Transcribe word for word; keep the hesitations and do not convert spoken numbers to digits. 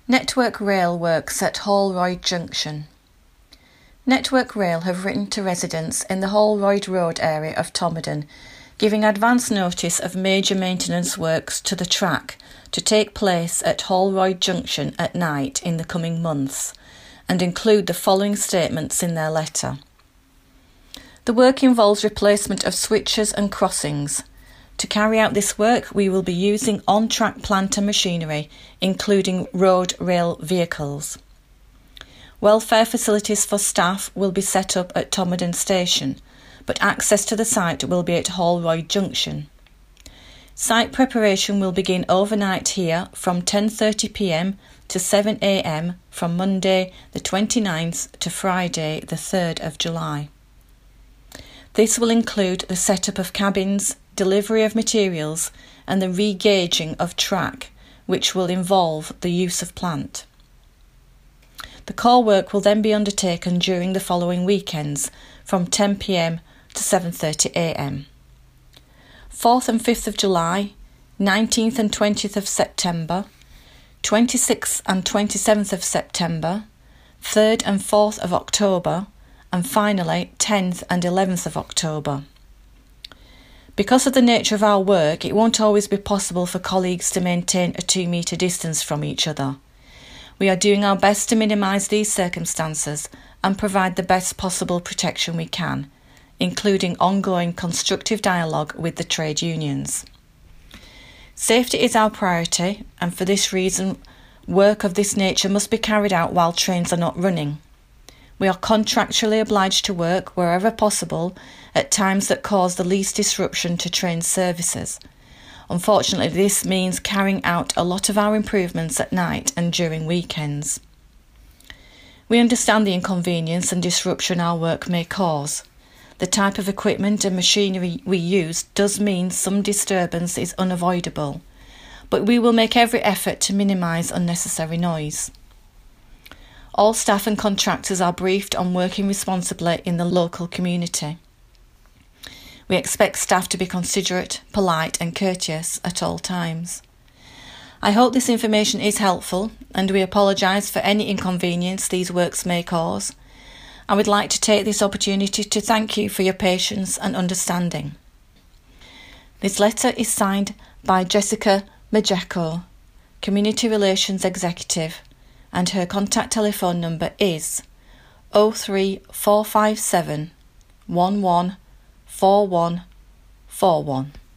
Network Rail works at Holroyd Junction. Network Rail have written to residents in the Holroyd Road area of Tomaden, giving advance notice of major maintenance works to the track to take place at Holroyd Junction at night in the coming months, and include the following statements in their letter. The work involves replacement of switches and crossings. To carry out this work, we will be using on-track plant and machinery, including road rail vehicles. Welfare facilities for staff will be set up at Tomaden Station, but access to the site will be at Holroyd Junction. Site preparation will begin overnight here from ten thirty p m to seven a m from Monday the twenty-ninth to Friday the third of July. This will include the setup of cabins, delivery of materials and the re-gauging of track, which will involve the use of plant. The core work will then be undertaken during the following weekends from ten p m to seven thirty a m. fourth and fifth of July, nineteenth and twentieth of September, twenty-sixth and twenty-seventh of September, third and fourth of October, and finally tenth and eleventh of October. Because of the nature of our work, it won't always be possible for colleagues to maintain a two metre distance from each other. We are doing our best to minimise these circumstances and provide the best possible protection we can, including ongoing constructive dialogue with the trade unions. Safety is our priority, and for this reason, work of this nature must be carried out while trains are not running. We are contractually obliged to work wherever possible at times that cause the least disruption to train services. Unfortunately, this means carrying out a lot of our improvements at night and during weekends. We understand the inconvenience and disruption our work may cause. The type of equipment and machinery we use does mean some disturbance is unavoidable, but we will make every effort to minimise unnecessary noise. All staff and contractors are briefed on working responsibly in the local community. We expect staff to be considerate, polite and courteous at all times. I hope this information is helpful, and we apologise for any inconvenience these works may cause. I would like to take this opportunity to thank you for your patience and understanding. This letter is signed by Jessica Majeko, Community Relations Executive, and her contact telephone number is oh three four five seven, one one four one four one.